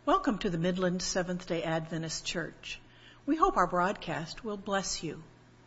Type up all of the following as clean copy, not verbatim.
Welcome to the Midland Seventh-day Adventist Church. We hope our broadcast will bless you.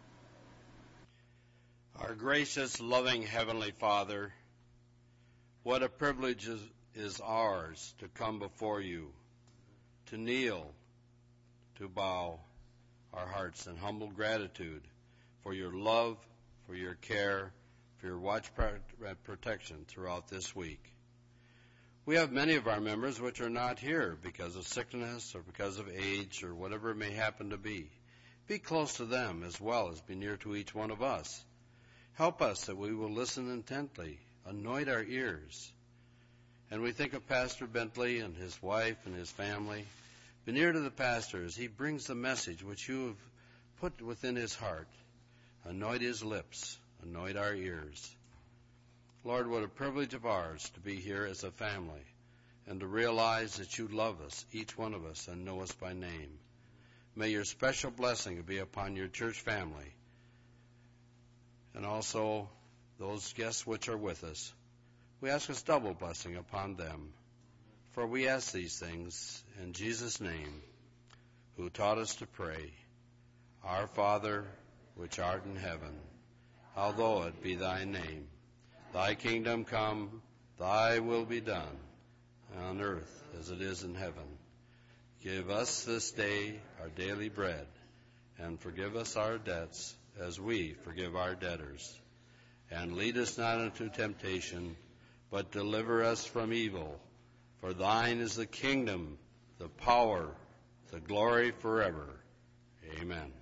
Our gracious, loving Heavenly Father, what a privilege is ours to come before you, to kneel, to bow our hearts in humble gratitude for your love, for your care, for your watch protection throughout this week. We have many of our members which are not here because of sickness or because of age or whatever it may happen to be. Be close to them as well as be near to each one of us. Help us that we will listen intently, anoint our ears. And we think of Pastor Bentley and his wife and his family. Be near to the pastor as he brings the message which you have put within his heart. Anoint his lips, anoint our ears. Lord, what a privilege of ours to be here as a family and to realize that you love us, each one of us, and know us by name. May your special blessing be upon your church family and also those guests which are with us. We ask this double blessing upon them, for we ask these things in Jesus' name, who taught us to pray. Our Father, which art in heaven, hallowed be thy name. Thy kingdom come, thy will be done, on earth as it is in heaven. Give us this day our daily bread, and forgive us our debts as we forgive our debtors. And lead us not into temptation, but deliver us from evil. For thine is the kingdom, the power, the glory forever. Amen.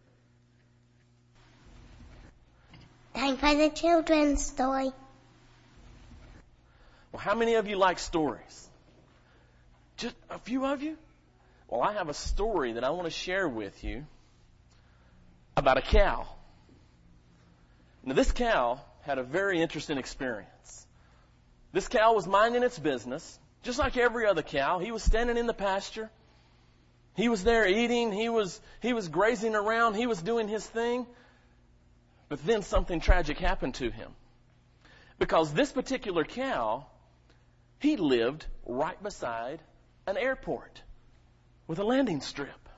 Time for the children's story. Well, how many of you like stories? Just a few of you? Well, I have a story that I want to share with you about a cow. Now, this cow had a very interesting experience. This cow was minding its business, just like every other cow. He was standing in the pasture. He was there eating. He was grazing around. He was doing his thing. But then something tragic happened to him. Because this particular cow, he lived right beside an airport with a landing strip.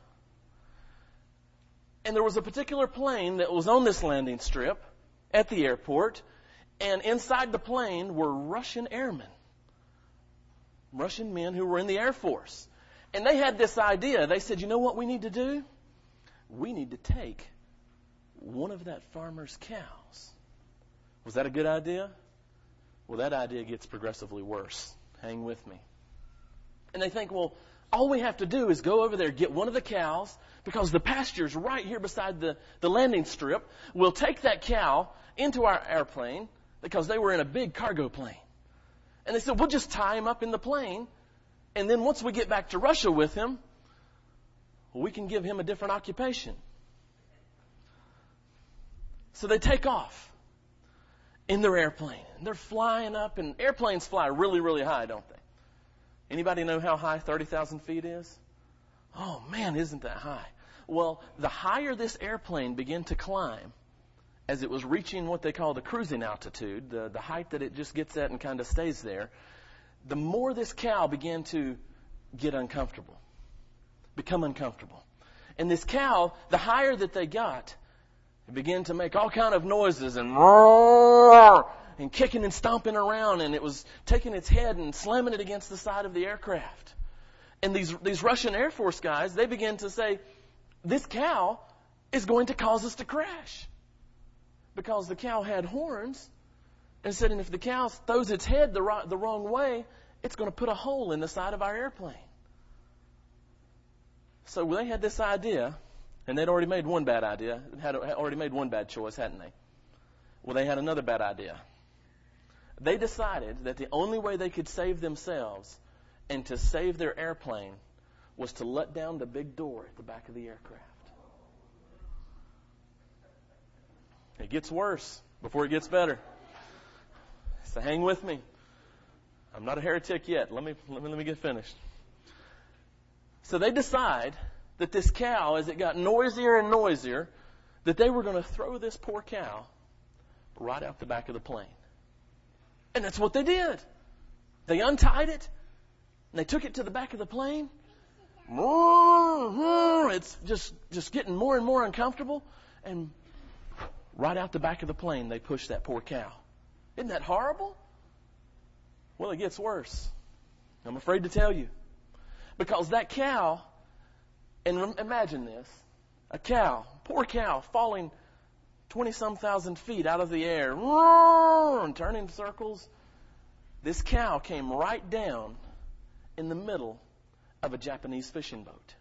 And there was a particular plane that was on this landing strip at the airport, and inside the plane were Russian airmen, Russian men who were in the Air Force. And they had this idea. They said, you know what we need to do? We need to take one of that farmer's cows. Was that a good idea? Well, that idea gets progressively worse. Hang with me. And they think, well, all we have to do is go over there, get one of the cows, because the pasture's right here beside the landing strip. We'll take that cow into our airplane, because they were in a big cargo plane. And they said, we'll just tie him up in the plane, and then once we get back to Russia with him, well, we can give him a different occupation. So they take off in their airplane. And they're flying up, and airplanes fly really, really high, don't they? Anybody know how high 30,000 feet is? Oh, man, isn't that high? Well, the higher this airplane began to climb, as it was reaching what they call the cruising altitude, the height that it just gets at and kind of stays there, the more this cow began to get uncomfortable, become uncomfortable. And this cow, the higher that they got, it began to make all kind of noises and roar and kicking and stomping around, and it was taking its head and slamming it against the side of the aircraft. And these Russian Air Force guys, they began to say, this cow is going to cause us to crash. Because the cow had horns, and said, and if the cow throws its head the wrong way, it's going to put a hole in the side of our airplane. So they had this idea, and they'd already made one bad idea, had already made one bad choice, hadn't they? Well, they had another bad idea. They decided that the only way they could save themselves and to save their airplane was to let down the big door at the back of the aircraft. It gets worse before it gets better. So hang with me. I'm not a heretic yet. Let me get finished. So they decide that this cow, as it got noisier and noisier, that they were going to throw this poor cow right out the back of the plane. And that's what they did. They untied it, And they took it to the back of the plane. It's just getting more and more uncomfortable. And right out the back of the plane, they pushed that poor cow. Isn't that horrible? Well, it gets worse. I'm afraid to tell you. Because that cow, and imagine this, a cow, poor cow, falling 20-some thousand feet out of the air, and turning circles. This cow came right down in the middle of a Japanese fishing boat.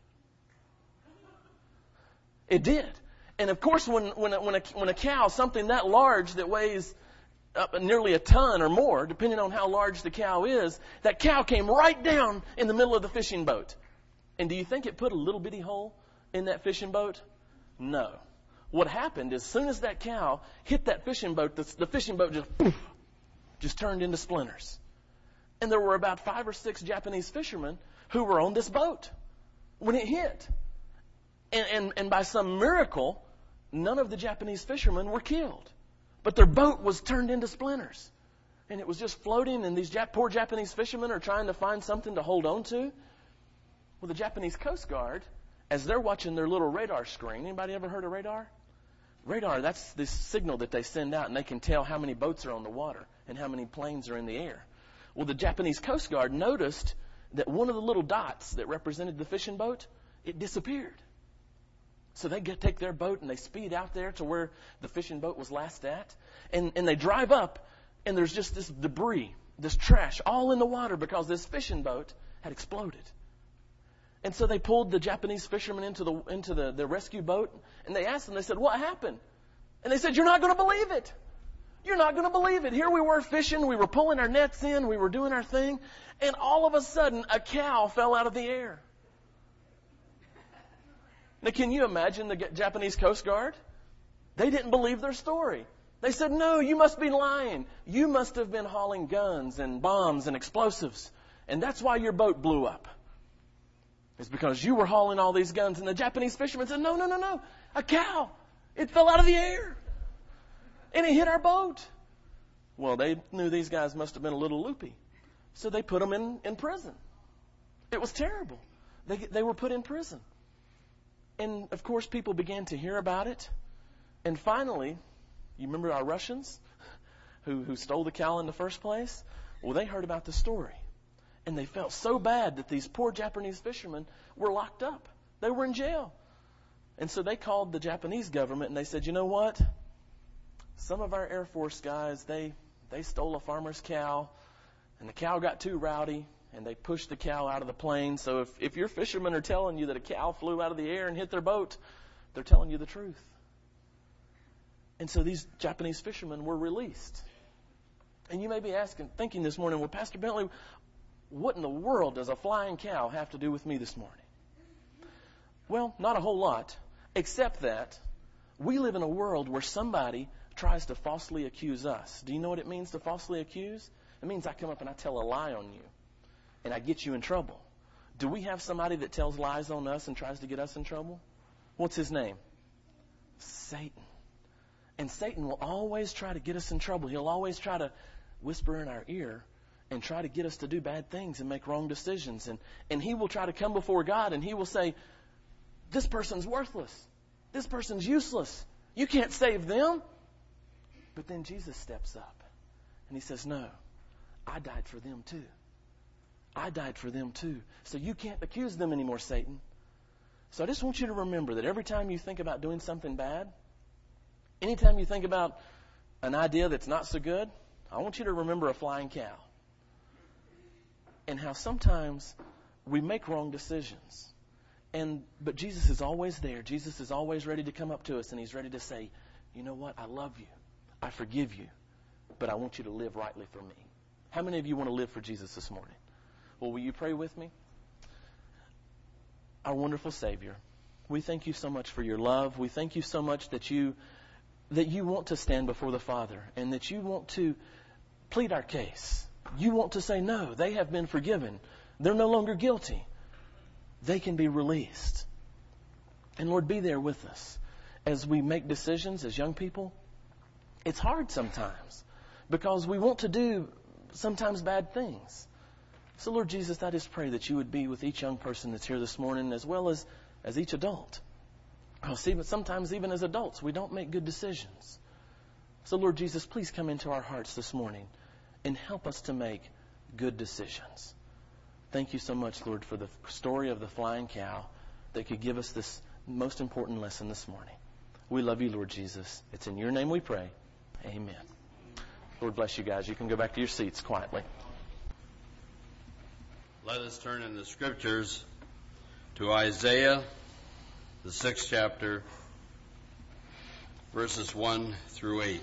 It did. And of course, when a cow, something that large that weighs nearly a ton or more, depending on how large the cow is, that cow came right down in the middle of the fishing boat. And do you think it put a little bitty hole in that fishing boat? No. What happened is, as soon as that cow hit that fishing boat, the fishing boat just turned into splinters. And there were about 5 or 6 Japanese fishermen who were on this boat when it hit. And by some miracle, none of the Japanese fishermen were killed. But their boat was turned into splinters. And it was just floating, and these poor Japanese fishermen are trying to find something to hold on to. Well, the Japanese Coast Guard, as they're watching their little radar screen, anybody ever heard of radar? Radar, that's this signal that they send out, and they can tell how many boats are on the water and how many planes are in the air. Well, the Japanese Coast Guard noticed that one of the little dots that represented the fishing boat, it disappeared. So they take their boat and they speed out there to where the fishing boat was last at. And they drive up, and there's just this debris, this trash, all in the water because this fishing boat had exploded. And so they pulled the Japanese fishermen into the rescue boat, and they asked them, they said, "What happened?" And they said, "You're not going to believe it. You're not going to believe it. Here we were fishing, we were pulling our nets in, we were doing our thing, and all of a sudden a cow fell out of the air." Now, can you imagine the Japanese Coast Guard? They didn't believe their story. They said, "No, you must be lying. You must have been hauling guns and bombs and explosives, and that's why your boat blew up. It's because you were hauling all these guns." And the Japanese fishermen said, No. A cow. It fell out of the air. And it hit our boat. Well, they knew these guys must have been a little loopy. So they put them in prison. It was terrible. They were put in prison. And, of course, people began to hear about it. And finally, you remember our Russians who stole the cow in the first place? Well, they heard about the story. And they felt so bad that these poor Japanese fishermen were locked up. They were in jail. And so they called the Japanese government and they said, "You know what? Some of our Air Force guys, they stole a farmer's cow, and the cow got too rowdy, and they pushed the cow out of the plane. So if your fishermen are telling you that a cow flew out of the air and hit their boat, they're telling you the truth." And so these Japanese fishermen were released. And you may be thinking this morning, "Well, Pastor Bentley, what in the world does a flying cow have to do with me this morning?" Well, not a whole lot, except that we live in a world where somebody tries to falsely accuse us. Do you know what it means to falsely accuse? It means I come up and I tell a lie on you, and I get you in trouble. Do we have somebody that tells lies on us and tries to get us in trouble? What's his name? Satan. And Satan will always try to get us in trouble. He'll always try to whisper in our ear and try to get us to do bad things and make wrong decisions. And he will try to come before God and he will say, "This person's worthless. This person's useless. You can't save them." But then Jesus steps up and he says, "No, I died for them too. I died for them too. So you can't accuse them anymore, Satan." So I just want you to remember that every time you think about doing something bad, anytime you think about an idea that's not so good, I want you to remember a flying cow. And how sometimes we make wrong decisions. But Jesus is always there. Jesus is always ready to come up to us, and he's ready to say, "You know what? I love you. I forgive you. But I want you to live rightly for me." How many of you want to live for Jesus this morning? Well, will you pray with me? Our wonderful Savior, we thank you so much for your love. We thank you so much that you want to stand before the Father and that you want to plead our case. You want to say, "No, they have been forgiven. They're no longer guilty. They can be released." And Lord, be there with us as we make decisions as young people. It's hard sometimes because we want to do sometimes bad things. So, Lord Jesus, I just pray that you would be with each young person that's here this morning, as well as each adult. See, but sometimes even as adults, we don't make good decisions. So, Lord Jesus, please come into our hearts this morning and help us to make good decisions. Thank you so much, Lord, for the story of the flying cow that could give us this most important lesson this morning. We love you, Lord Jesus. It's in your name we pray. Amen. Lord bless you guys. You can go back to your seats quietly. Let us turn in the Scriptures to Isaiah, the 6th chapter, verses 1 through 8.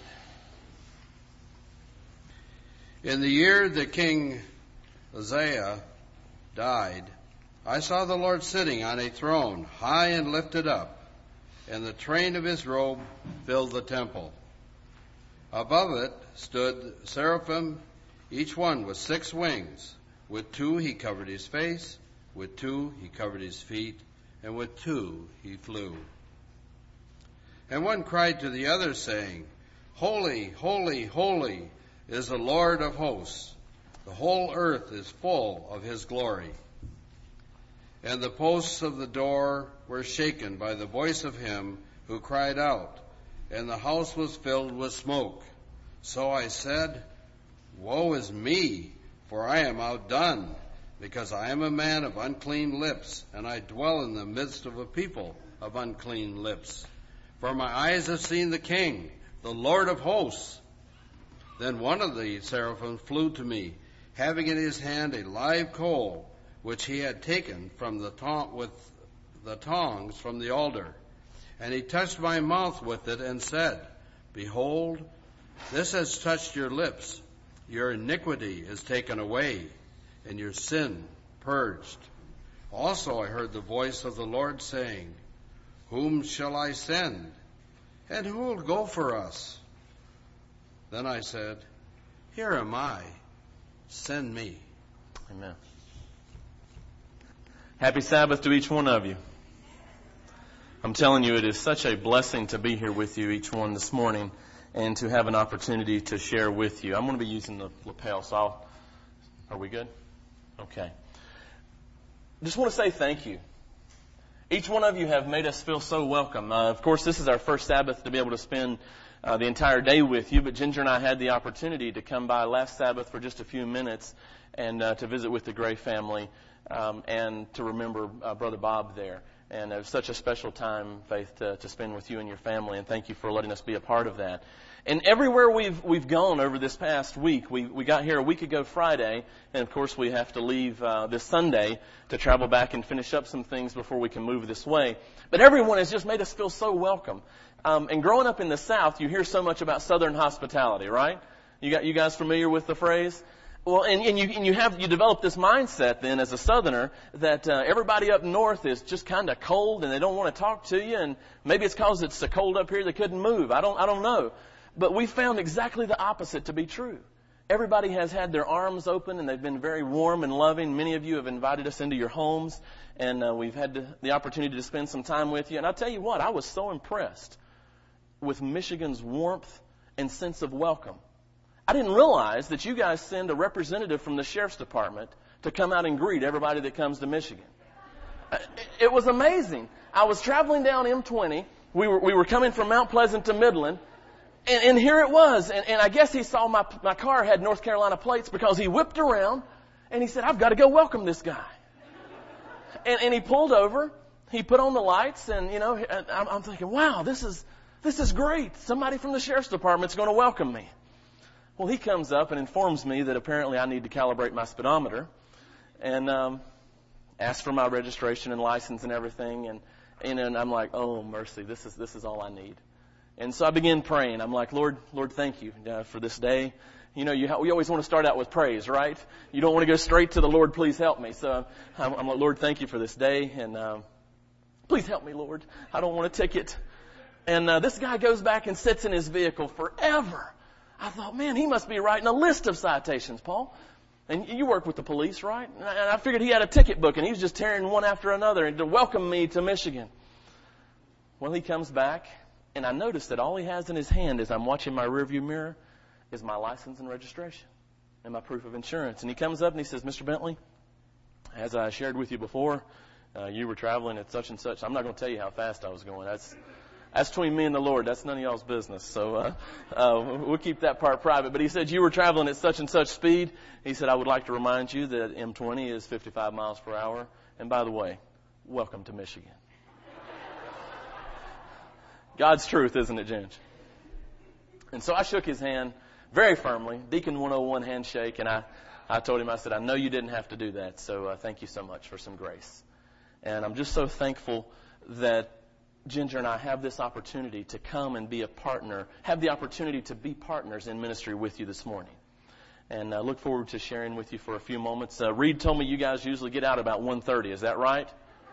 In the year that King Uzziah died, I saw the Lord sitting on a throne, high and lifted up, and the train of his robe filled the temple. Above it stood seraphim, each one with 6 wings. With 2 he covered his face, with 2 he covered his feet, and with 2 he flew. And one cried to the other, saying, Holy, holy, holy is the Lord of hosts. The whole earth is full of his glory. And the posts of the door were shaken by the voice of him who cried out, and the house was filled with smoke. So I said, Woe is me, for I am outdone, because I am a man of unclean lips, and I dwell in the midst of a people of unclean lips. For my eyes have seen the King, the Lord of hosts. Then one of the seraphim flew to me, having in his hand a live coal, which he had taken from with the tongs from the altar. And he touched my mouth with it and said, Behold, this has touched your lips. Your iniquity is taken away, and your sin purged. Also I heard the voice of the Lord saying, Whom shall I send? And who will go for us? Then I said, Here am I. Send me. Amen. Happy Sabbath to each one of you. I'm telling you, it is such a blessing to be here with you, each one, this morning, and to have an opportunity to share with you. I'm going to be using the lapel, so are we good? Okay. Just want to say thank you. Each one of you have made us feel so welcome. Of course, this is our first Sabbath to be able to spend the entire day with you, but Ginger and I had the opportunity to come by last Sabbath for just a few minutes and to visit with the Gray family and to remember Brother Bob there. And it was such a special time, Faith, to spend with you and your family, and thank you for letting us be a part of that. And everywhere we've gone over this past week, we got here a week ago Friday, and of course we have to leave this Sunday to travel back and finish up some things before we can move this way. But everyone has just made us feel so welcome. And growing up in the South, you hear so much about Southern hospitality, right? You guys familiar with the phrase? Well, and you develop this mindset then as a Southerner that everybody up north is just kind of cold and they don't want to talk to you, and maybe it's because it's so cold up here they couldn't move. I don't know. But we found exactly the opposite to be true. Everybody has had their arms open and they've been very warm and loving. Many of you have invited us into your homes, and we've had the opportunity to spend some time with you. And I'll tell you what, I was so impressed with Michigan's warmth and sense of welcome. I didn't realize that you guys send a representative from the Sheriff's Department to come out and greet everybody that comes to Michigan. It was amazing. I was traveling down M20. We were coming from Mount Pleasant to Midland. And here it was. And I guess he saw my car had North Carolina plates because he whipped around and he said, I've got to go welcome this guy. And he pulled over. He put on the lights and, I'm thinking, wow, this is great. Somebody from the Sheriff's Department's going to welcome me. Well, he comes up and informs me that apparently I need to calibrate my speedometer and asks for my registration and license and everything. And I'm like, oh, mercy, this is all I need. And so I began praying. I'm like, Lord, thank you for this day. We always want to start out with praise, right? You don't want to go straight to the Lord, please help me. So I'm like, Lord, thank you for this day. And please help me, Lord. I don't want a ticket. And this guy goes back and sits in his vehicle forever. I thought, man, he must be writing a list of citations, Paul. And you work with the police, right? And I figured he had a ticket book, and he was just tearing one after another to welcome me to Michigan. Well, he comes back, and I noticed that all he has in his hand as I'm watching my rearview mirror is my license and registration. and my proof of insurance. And he comes up and he says, Mr. Bentley, as I shared with you before, you were traveling at such and such. I'm not going to tell you how fast I was going. That's between me and the Lord. That's none of y'all's business. So we'll keep that part private. But he said, you were traveling at such and such speed. He said, I would like to remind you that M20 is 55 miles per hour. And by the way, welcome to Michigan. God's truth, isn't it, Ginge? And so I shook his hand very firmly, Deacon 101 handshake, and I told him, I said, I know you didn't have to do that, so thank you so much for some grace. And I'm just so thankful that Ginger and I have this opportunity to come and be a partner, have the opportunity to be partners in ministry with you this morning. And I look forward to sharing with you for a few moments. Reed told me you guys usually get out about 1:30. Is that right?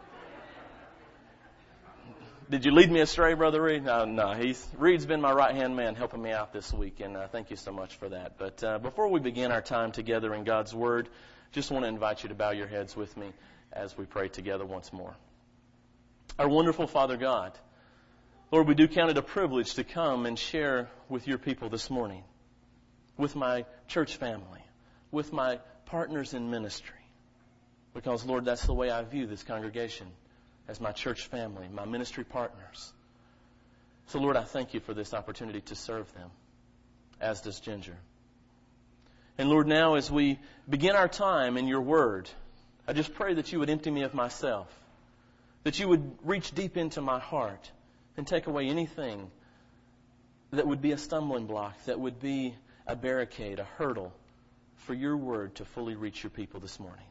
Did you lead me astray, Brother Reed? No. Reed's been my right-hand man helping me out this week, and thank you so much for that. But before we begin our time together in God's Word, just want to invite you to bow your heads with me as we pray together once more. Our wonderful Father God, Lord, we do count it a privilege to come and share with your people this morning, with my church family, with my partners in ministry. Because, Lord, that's the way I view this congregation, as my church family, my ministry partners. So, Lord, I thank you for this opportunity to serve them, as does Ginger. And, Lord, now as we begin our time in your word, I just pray that you would empty me of myself, that you would reach deep into my heart and take away anything that would be a stumbling block, that would be a barricade, a hurdle for your word to fully reach your people this morning.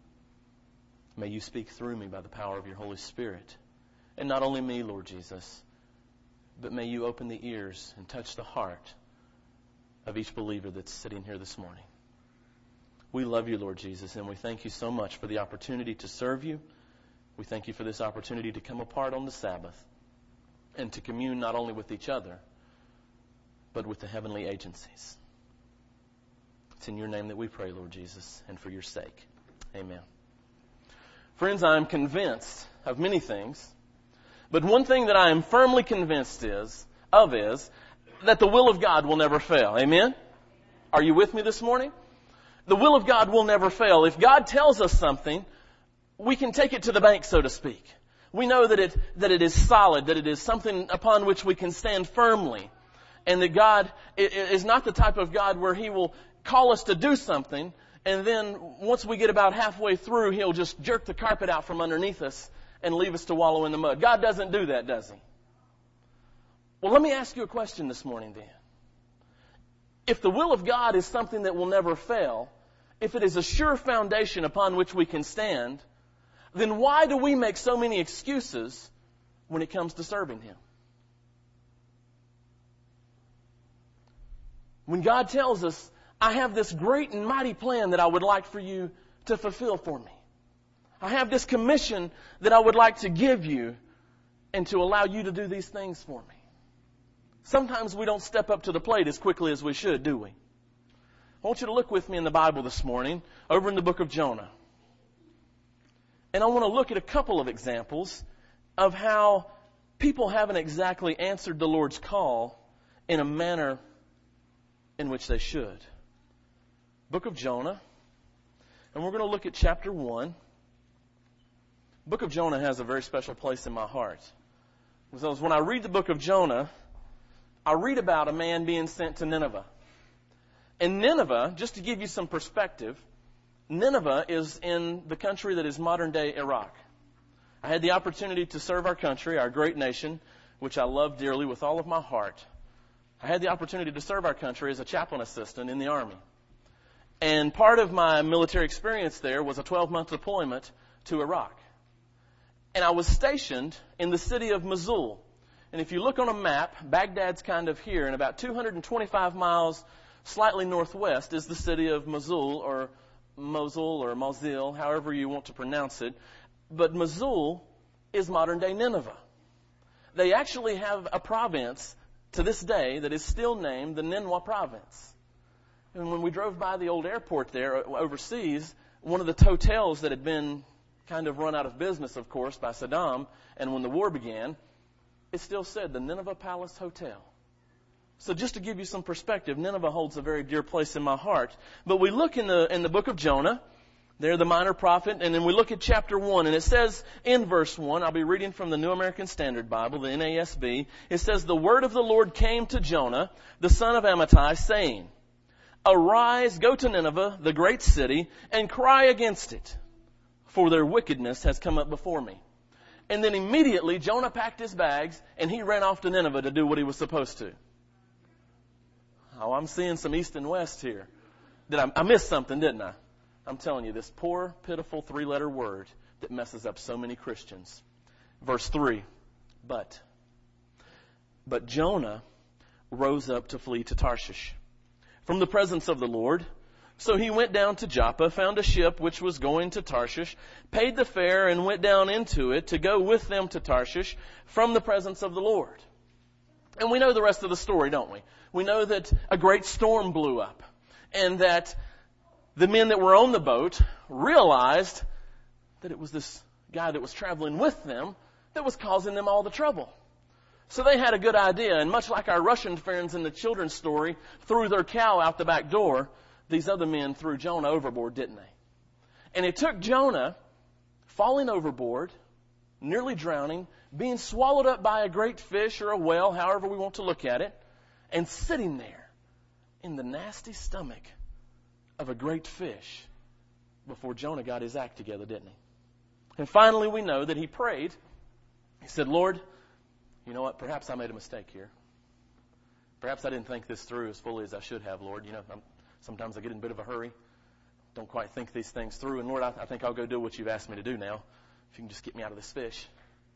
May you speak through me by the power of your Holy Spirit. And not only me, Lord Jesus, but may you open the ears and touch the heart of each believer that's sitting here this morning. We love you, Lord Jesus, and we thank you so much for the opportunity to serve you. We thank you for this opportunity to come apart on the Sabbath and to commune not only with each other, but with the heavenly agencies. It's in your name that we pray, Lord Jesus, and for your sake. Amen. Friends, I am convinced of many things, but one thing that I am firmly convinced is that the will of God will never fail. Amen? Are you with me this morning? The will of God will never fail. If God tells us something, we can take it to the bank, so to speak. We know that it is solid, that it is something upon which we can stand firmly, and that God is not the type of God where He will call us to do something, and then once we get about halfway through, He'll just jerk the carpet out from underneath us and leave us to wallow in the mud. God doesn't do that, does He? Well, let me ask you a question this morning then. If the will of God is something that will never fail, if it is a sure foundation upon which we can stand, then why do we make so many excuses when it comes to serving Him? When God tells us, I have this great and mighty plan that I would like for you to fulfill for me. I have this commission that I would like to give you and to allow you to do these things for me. Sometimes we don't step up to the plate as quickly as we should, do we? I want you to look with me in the Bible this morning, over in the book of Jonah. And I want to look at a couple of examples of how people haven't exactly answered the Lord's call in a manner in which they should. Book of Jonah, and we're going to look at chapter 1. Book of Jonah has a very special place in my heart. Because when I read the book of Jonah, I read about a man being sent to Nineveh. And Nineveh, just to give you some perspective, Nineveh is in the country that is modern-day Iraq. I had the opportunity to serve our country, our great nation, which I love dearly with all of my heart. I had the opportunity to serve our country as a chaplain assistant in the Army. And part of my military experience there was a 12-month deployment to Iraq. And I was stationed in the city of Mosul. And if you look on a map, Baghdad's kind of here, and about 225 miles slightly northwest is the city of Mosul, or Mosul, however you want to pronounce it. But Mosul is modern-day Nineveh. They actually have a province to this day that is still named the Nineveh province. And when we drove by the old airport there overseas, one of the hotels that had been kind of run out of business, of course, by Saddam, and when the war began, it still said the Nineveh Palace Hotel. So just to give you some perspective, Nineveh holds a very dear place in my heart. But we look in the book of Jonah, there the minor prophet, and then we look at chapter 1, and it says in verse 1, I'll be reading from the New American Standard Bible, the NASB, it says, "The word of the Lord came to Jonah, the son of Amittai, saying, Arise, go to Nineveh, the great city, and cry against it, for their wickedness has come up before me." And then immediately Jonah packed his bags, and he ran off to Nineveh to do what he was supposed to. Oh, I'm seeing some east and west here. I missed something, didn't I? I'm telling you, this poor, pitiful 3-letter word that messes up so many Christians. Verse 3, But Jonah rose up to flee to Tarshish from the presence of the Lord. So he went down to Joppa, found a ship which was going to Tarshish, paid the fare, and went down into it to go with them to Tarshish from the presence of the Lord. And we know the rest of the story, don't we? We know that a great storm blew up, and that the men that were on the boat realized that it was this guy that was traveling with them that was causing them all the trouble. So they had a good idea, and much like our Russian friends in the children's story threw their cow out the back door, these other men threw Jonah overboard, didn't they? And it took Jonah falling overboard, nearly drowning, being swallowed up by a great fish or a whale, however we want to look at it, and sitting there in the nasty stomach of a great fish before Jonah got his act together, didn't he? And finally we know that he prayed. He said, Lord, you know what? Perhaps I made a mistake here. Perhaps I didn't think this through as fully as I should have, Lord. You know, sometimes I get in a bit of a hurry. Don't quite think these things through. And Lord, I think I'll go do what you've asked me to do now. If you can just get me out of this fish.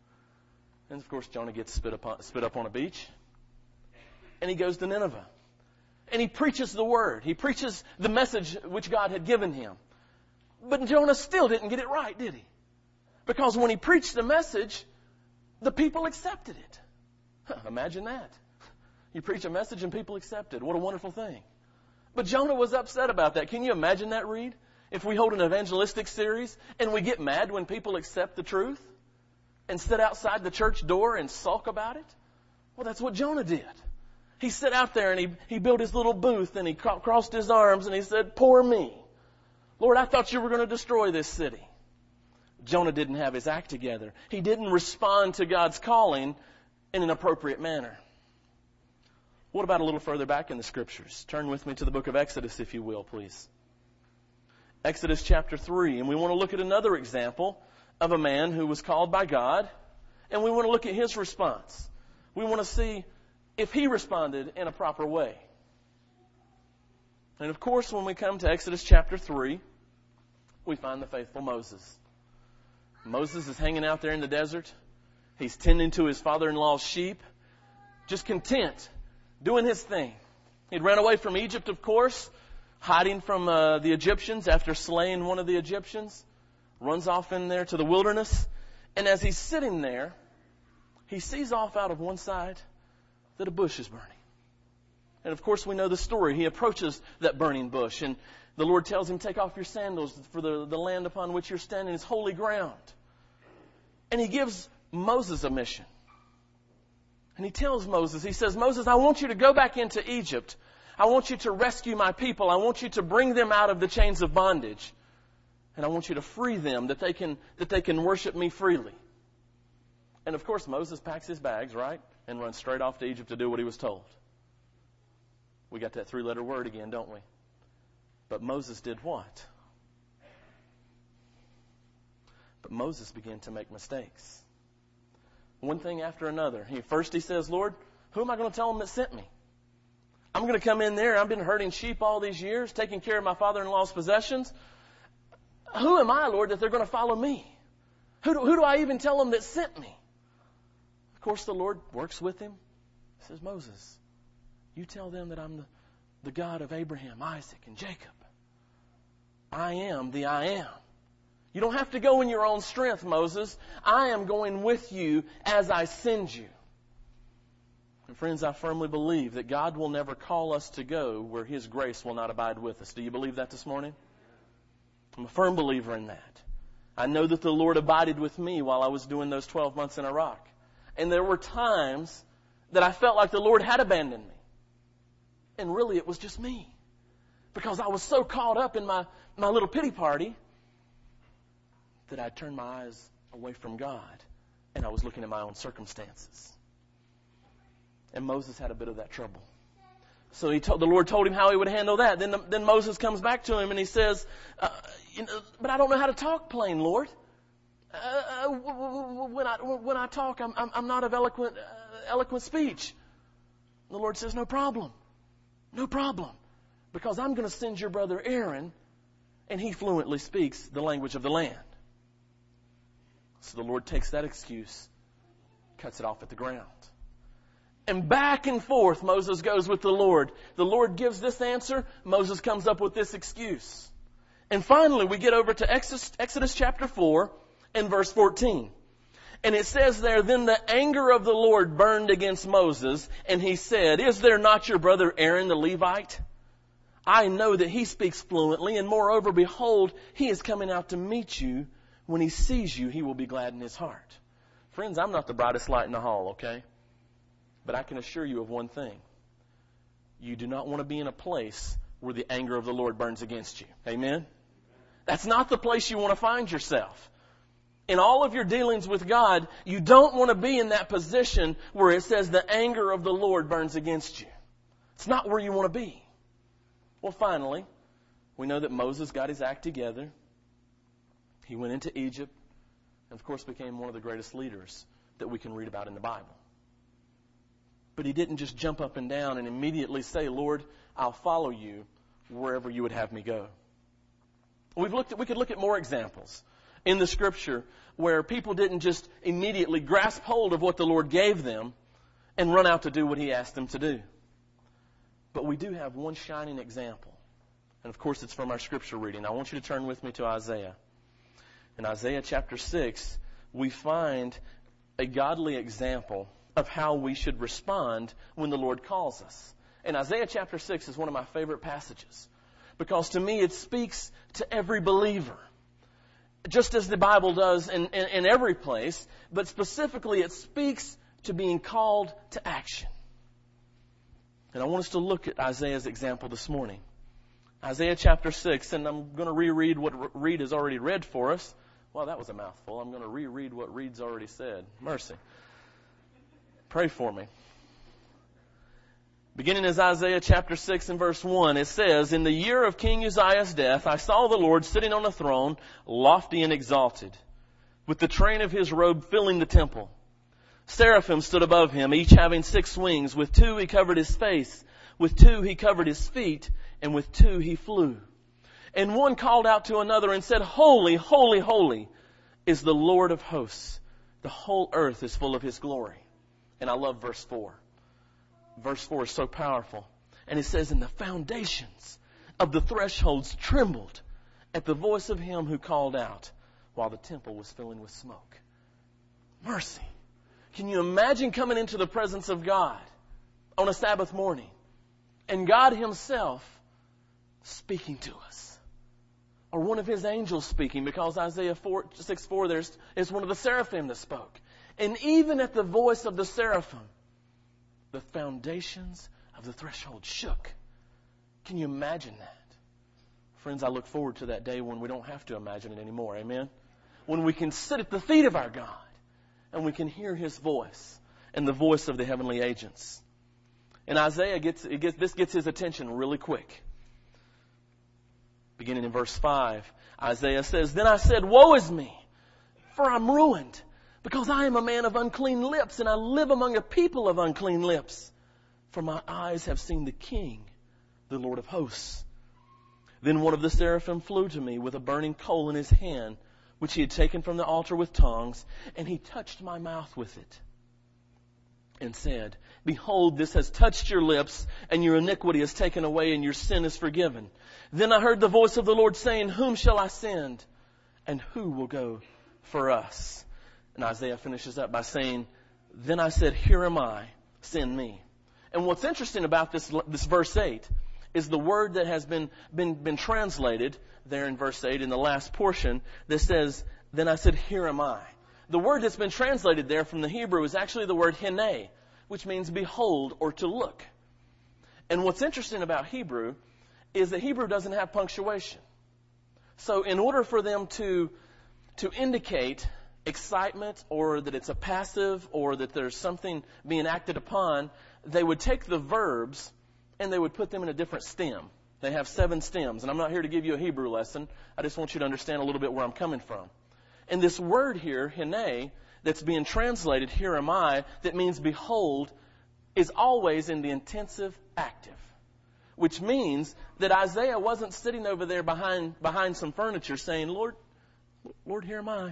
And of course, Jonah gets spit up on a beach. And he goes to Nineveh. And he preaches the word. He preaches the message which God had given him. But Jonah still didn't get it right, did he? Because when he preached the message, the people accepted it. Imagine that. You preach a message and people accept it. What a wonderful thing. But Jonah was upset about that. Can you imagine that, Reed? If we hold an evangelistic series and we get mad when people accept the truth and sit outside the church door and sulk about it? Well, that's what Jonah did. He sat out there and he built his little booth and he crossed his arms and he said, poor me. Lord, I thought you were going to destroy this city. Jonah didn't have his act together. He didn't respond to God's calling in an appropriate manner. What about a little further back in the Scriptures? Turn with me to the book of Exodus, if you will, please. Exodus chapter 3. And we want to look at another example of a man who was called by God. And we want to look at his response. We want to see if he responded in a proper way. And of course, when we come to Exodus chapter 3, we find the faithful Moses. Moses is hanging out there in the desert. He's tending to his father-in-law's sheep, just content, doing his thing. He'd ran away from Egypt, of course, hiding from the Egyptians after slaying one of the Egyptians. Runs off in there to the wilderness. And as he's sitting there, he sees off out of one side that a bush is burning. And of course we know the story. He approaches that burning bush and the Lord tells him, take off your sandals, for the land upon which you're standing is holy ground. And he gives Moses a mission. And he tells Moses, he says, Moses, I want you to go back into Egypt. I want you to rescue my people. I want you to bring them out of the chains of bondage. And I want you to free them that they can worship me freely. And of course Moses packs his bags, right? And runs straight off to Egypt to do what he was told. We got that 3-letter word again, don't we? But Moses did what? But Moses began to make mistakes. One thing after another. First he says, Lord, who am I going to tell them that sent me? I'm going to come in there. I've been herding sheep all these years, taking care of my father-in-law's possessions. Who am I, Lord, that they're going to follow me? Who do I even tell them that sent me? Of course, the Lord works with him. He says, Moses, you tell them that I'm the God of Abraham, Isaac, and Jacob. I am the I am. You don't have to go in your own strength, Moses. I am going with you as I send you. And friends, I firmly believe that God will never call us to go where His grace will not abide with us. Do you believe that this morning? I'm a firm believer in that. I know that the Lord abided with me while I was doing those 12 months in Iraq. And there were times that I felt like the Lord had abandoned me. And really it was just me. Because I was so caught up in my little pity party that I turned my eyes away from God and I was looking at my own circumstances. And Moses had a bit of that trouble. So the Lord told him how he would handle that. Then Moses comes back to him and he says, but I don't know how to talk plain, Lord. When I talk, I'm not of eloquent speech. And the Lord says, no problem. No problem. Because I'm going to send your brother Aaron, and he fluently speaks the language of the land. So the Lord takes that excuse, cuts it off at the ground. And back and forth Moses goes with the Lord. The Lord gives this answer. Moses comes up with this excuse. And finally we get over to Exodus chapter 4 and verse 14. And it says there, then the anger of the Lord burned against Moses, and he said, is there not your brother Aaron the Levite? I know that he speaks fluently, and moreover, behold, he is coming out to meet you. When he sees you, he will be glad in his heart. Friends, I'm not the brightest light in the hall, okay? But I can assure you of one thing. You do not want to be in a place where the anger of the Lord burns against you. Amen? That's not the place you want to find yourself. In all of your dealings with God, you don't want to be in that position where it says the anger of the Lord burns against you. It's not where you want to be. Well, finally, we know that Moses got his act together. He went into Egypt and, of course, became one of the greatest leaders that we can read about in the Bible. But he didn't just jump up and down and immediately say, Lord, I'll follow you wherever you would have me go. We could look at more examples in the Scripture where people didn't just immediately grasp hold of what the Lord gave them and run out to do what He asked them to do. But we do have one shining example. And of course it's from our Scripture reading. I want you to turn with me to Isaiah. In Isaiah chapter 6, we find a godly example of how we should respond when the Lord calls us. And Isaiah chapter 6 is one of my favorite passages because to me it speaks to every believer. Just as the Bible does in every place, but specifically it speaks to being called to action. And I want us to look at Isaiah's example this morning. Isaiah chapter 6, and I'm going to reread what Reed has already read for us. Well, that was a mouthful. I'm going to reread what Reed's already said. Mercy. Pray for me. Beginning as Isaiah chapter 6 and verse 1, it says, in the year of King Uzziah's death, I saw the Lord sitting on a throne, lofty and exalted, with the train of His robe filling the temple. Seraphim stood above Him, each having 6 wings. With 2 He covered His face, with 2 He covered His feet, and with 2 He flew. And one called out to another and said, holy, holy, holy is the Lord of hosts. The whole earth is full of His glory. And I love verse 4. Verse 4 is so powerful. And it says, and the foundations of the thresholds trembled at the voice of Him who called out, while the temple was filling with smoke. Mercy. Can you imagine coming into the presence of God on a Sabbath morning and God Himself speaking to us? Or one of His angels speaking, because Isaiah 6:4 is one of the seraphim that spoke. And even at the voice of the seraphim, the foundations of the threshold shook. Can you imagine that? Friends, I look forward to that day when we don't have to imagine it anymore. Amen? When we can sit at the feet of our God and we can hear His voice and the voice of the heavenly agents. And Isaiah gets his attention really quick. Beginning in verse 5, Isaiah says, then I said, woe is me, for I'm ruined, because I am a man of unclean lips, and I live among a people of unclean lips. For my eyes have seen the King, the Lord of hosts. Then one of the seraphim flew to me with a burning coal in his hand, which he had taken from the altar with tongs, and he touched my mouth with it, and said, behold, this has touched your lips, and your iniquity is taken away, and your sin is forgiven. Then I heard the voice of the Lord saying, whom shall I send, and who will go for us? And Isaiah finishes up by saying, then I said, here am I, send me. And what's interesting about this verse 8 is the word that has been translated there in verse 8 in the last portion that says, then I said, here am I. The word that's been translated there from the Hebrew is actually the word hene, which means behold or to look. And what's interesting about Hebrew is that Hebrew doesn't have punctuation. So in order for them to indicate excitement or that it's a passive or that there's something being acted upon, they would take the verbs and they would put them in a different stem. They have 7 stems. And I'm not here to give you a Hebrew lesson. I just want you to understand a little bit where I'm coming from. And this word here, hine, that's being translated, here am I, that means behold, is always in the intensive active. Which means that Isaiah wasn't sitting over there behind some furniture saying, Lord, here am I.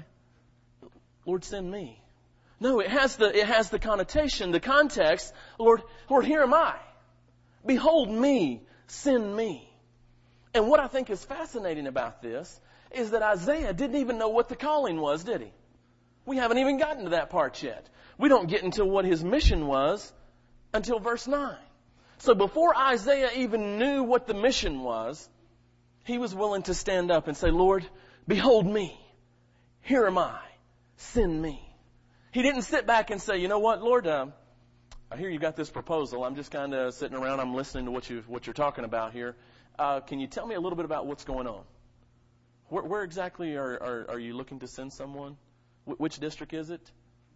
Lord, send me. No, it has the connotation, the context, Lord, here am I. Behold me, send me. And what I think is fascinating about this is that Isaiah didn't even know what the calling was, did he? We haven't even gotten to that part yet. We don't get into what his mission was until verse 9. So before Isaiah even knew what the mission was, he was willing to stand up and say, Lord, behold me. Here am I. Send me. He didn't sit back and say, you know what, Lord, I hear you got this proposal. I'm just kind of sitting around. I'm listening to what you're talking about here. Can you tell me a little bit about what's going on? Where exactly are you looking to send someone? Which district is it?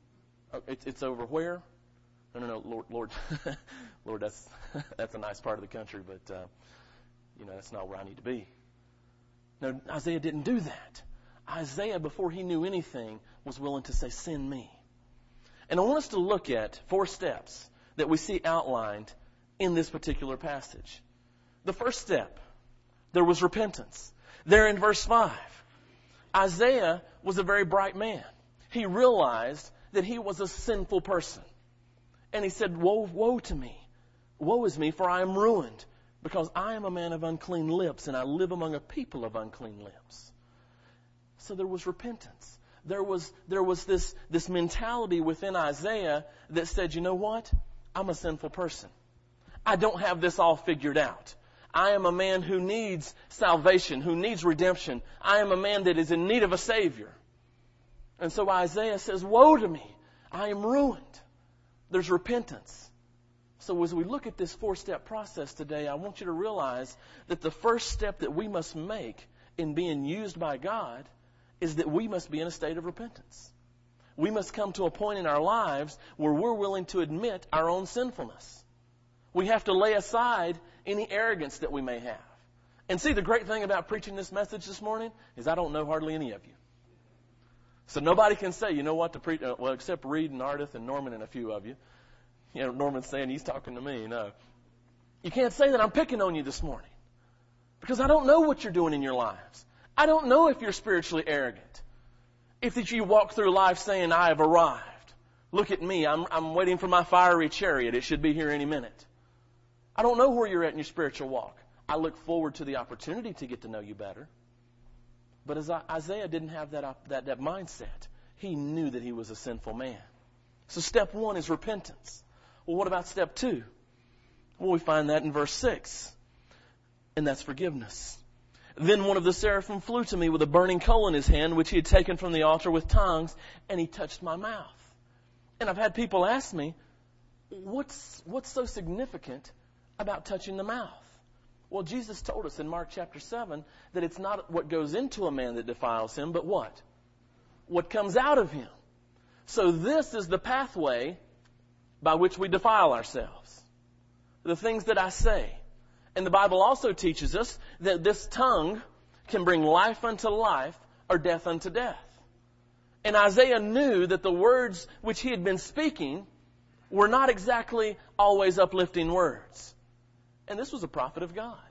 It's over where? No, Lord, Lord, that's a nice part of the country, but that's not where I need to be. No, Isaiah didn't do that. Isaiah, before he knew anything, was willing to say, send me. And I want us to look at 4 steps that we see outlined in this particular passage. The first step, there was repentance. There in verse 5, Isaiah was a very bright man. He realized that he was a sinful person. And he said, woe to me. Woe is me, for I am ruined, because I am a man of unclean lips, and I live among a people of unclean lips. So there was repentance. There was this mentality within Isaiah that said, you know what? I'm a sinful person. I don't have this all figured out. I am a man who needs salvation, who needs redemption. I am a man that is in need of a Savior. And so Isaiah says, woe to me. I am ruined. There's repentance. So as we look at this 4-step process today, I want you to realize that the first step that we must make in being used by God is that we must be in a state of repentance. We must come to a point in our lives where we're willing to admit our own sinfulness. We have to lay aside any arrogance that we may have. And see, the great thing about preaching this message this morning is I don't know hardly any of you. So nobody can say, you know what, to preach, well, except Reed and Ardith and Norman and a few of you. You know, Norman's saying he's talking to me. No. You can't say that I'm picking on you this morning. Because I don't know what you're doing in your lives. I don't know if you're spiritually arrogant. If you walk through life saying, I have arrived. Look at me. I'm waiting for my fiery chariot. It should be here any minute. I don't know where you're at in your spiritual walk. I look forward to the opportunity to get to know you better. But as Isaiah didn't have that mindset. He knew that he was a sinful man. So step 1 is repentance. Well, what about step 2? Well, we find that in verse 6. And that's forgiveness. Then one of the seraphim flew to me with a burning coal in his hand, which he had taken from the altar with tongs, and he touched my mouth. And I've had people ask me, what's so significant about touching the mouth? Well, Jesus told us in Mark chapter 7 that it's not what goes into a man that defiles him, but what? What comes out of him. So this is the pathway by which we defile ourselves. The things that I say. And the Bible also teaches us that this tongue can bring life unto life or death unto death. And Isaiah knew that the words which he had been speaking were not exactly always uplifting words. And this was a prophet of God.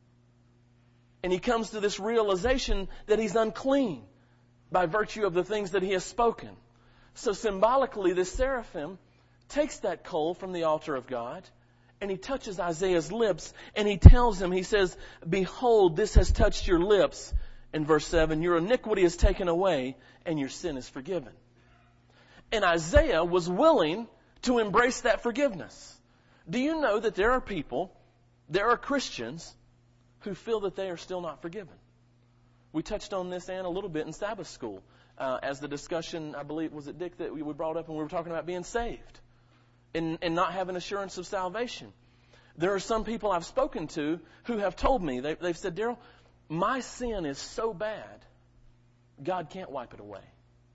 And he comes to this realization that he's unclean by virtue of the things that he has spoken. So symbolically, this seraphim takes that coal from the altar of God and he touches Isaiah's lips and he tells him, he says, behold, this has touched your lips. In verse 7, your iniquity is taken away and your sin is forgiven. And Isaiah was willing to embrace that forgiveness. Do you know that there are Christians who feel that they are still not forgiven? We touched on this, Ann, a little bit in Sabbath school as the discussion, I believe, was it Dick that we brought up when we were talking about being saved and not having assurance of salvation. There are some people I've spoken to who have told me, they've said, Daryl, my sin is so bad, God can't wipe it away.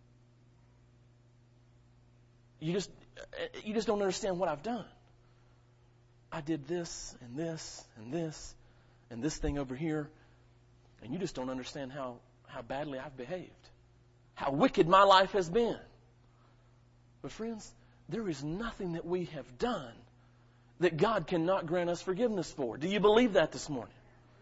You just don't understand what I've done. I did this and this and this and this thing over here, and you just don't understand how badly I've behaved, how wicked my life has been. But friends, there is nothing that we have done that God cannot grant us forgiveness for. Do you believe that this morning?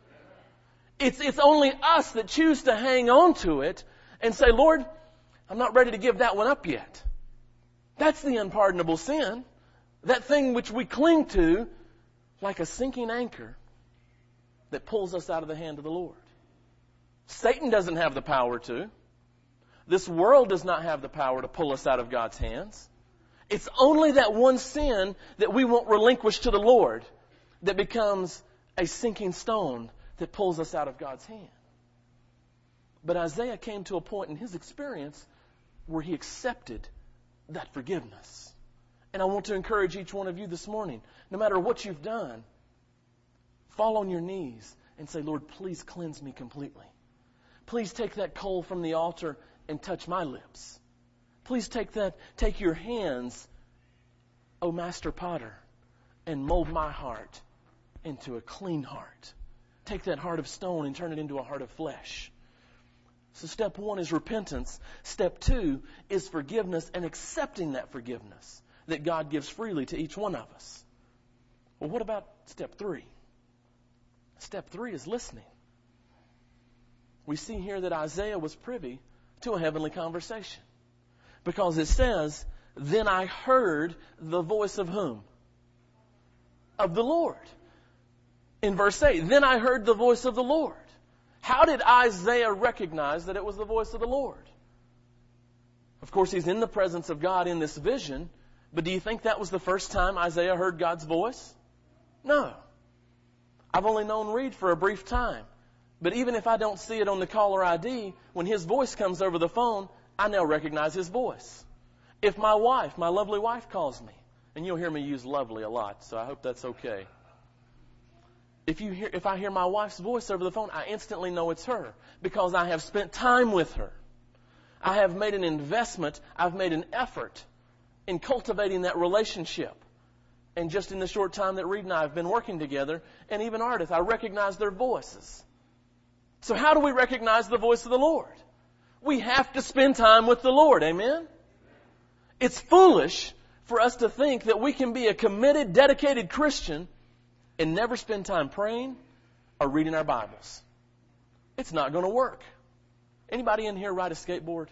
It's only us that choose to hang on to it and say, Lord, I'm not ready to give that one up yet. That's the unpardonable sin. That thing which we cling to like a sinking anchor that pulls us out of the hand of the Lord. Satan doesn't have the power to. This world does not have the power to pull us out of God's hands. It's only that one sin that we won't relinquish to the Lord that becomes a sinking stone that pulls us out of God's hand. But Isaiah came to a point in his experience where he accepted that forgiveness. And I want to encourage each one of you this morning, no matter what you've done, fall on your knees and say, Lord, please cleanse me completely. Please take that coal from the altar and touch my lips. Please take your hands, O Master Potter, and mold my heart into a clean heart. Take that heart of stone and turn it into a heart of flesh. So step 1 is repentance. Step 2 is forgiveness and accepting that forgiveness that God gives freely to each one of us. Well, what about step 3? Step 3 is listening. We see here that Isaiah was privy to a heavenly conversation. Because it says, then I heard the voice of whom? Of the Lord. In verse 8, then I heard the voice of the Lord. How did Isaiah recognize that it was the voice of the Lord? Of course, he's in the presence of God in this vision, but do you think that was the first time Isaiah heard God's voice? No. I've only known Reed for a brief time, but even if I don't see it on the caller ID, when his voice comes over the phone, I now recognize his voice. If my wife, my lovely wife, calls me, and you'll hear me use lovely a lot, so I hope that's okay. If I hear my wife's voice over the phone, I instantly know it's her because I have spent time with her. I have made an investment. I've made an effort in cultivating that relationship. And just in the short time that Reed and I have been working together, and even Ardith, I recognize their voices. So how do we recognize the voice of the Lord? We have to spend time with the Lord. Amen? It's foolish for us to think that we can be a committed, dedicated Christian and never spend time praying or reading our Bibles. It's not going to work. Anybody in here ride a skateboard?